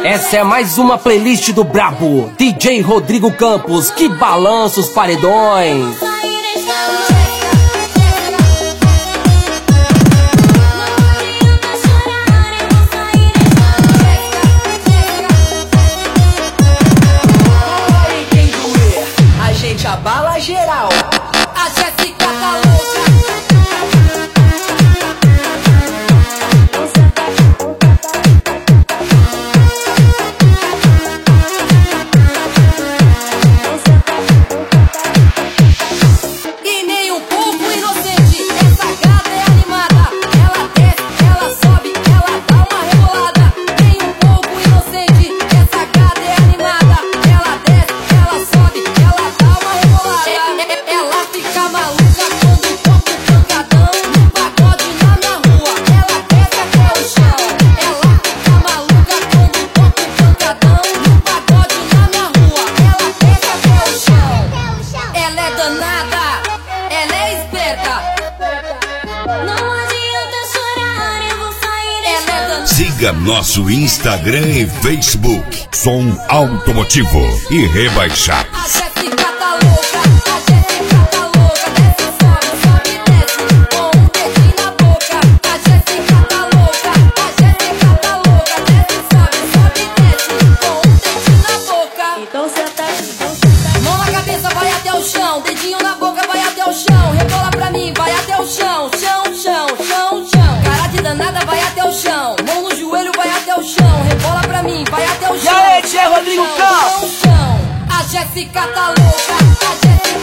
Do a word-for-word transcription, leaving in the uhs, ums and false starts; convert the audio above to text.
Essa é mais uma playlist do brabo D J Rodrigo Campos, que balança os paredões. A gente abala geral. A Jéssica tá louca. E nem um pouco inocente. Essa gata é animada. Ela desce, ela sobe, ela dá uma rebolada. Nem um pouco inocente. Essa gata é animada. Ela desce, ela sobe, ela dá uma rebolada. Ela fica maluca quando toca o pancadão no pagode na minha rua. Ela desce até o chão. Ela fica maluca quando toca o pancadão no pagode na minha rua. Ela desce até o chão. Ela é danada, ela é esperta. Não adianta chorar, eu vou sair. Ela é danada. Siga nosso Instagram e Facebook, Som Automotivo e Rebaixados. A Jéssica tá louca, a Jéssica tá louca. Desce, sobe, sobe, desce, com um dedinho na boca. A Jéssica tá louca, a Jéssica tá louca. Desce, sobe, sobe, desce, com um dedinho na boca. Então senta, então senta. Mão na cabeça, vai até o chão. Dedinho na boca, vai até o chão. Rebola pra mim, vai até o chão. Chão, chão, chão, chão. Cara de danada, vai até o chão. Mão no joelho, vai até o chão. Rebola pra mim, vai até o chão. E aí, D J Rodrigo Chão, Campos? chão, chão. A Jéssica tá louca, a Jéssica